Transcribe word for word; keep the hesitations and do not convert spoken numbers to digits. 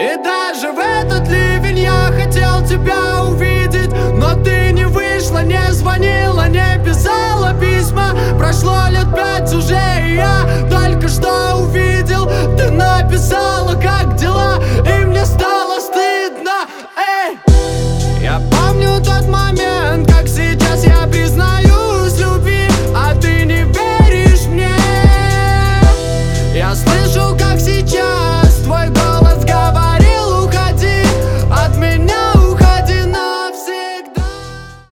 И даже в этот ливень я хотел тебя увидеть, но ты не вышла, не звонила, не писала.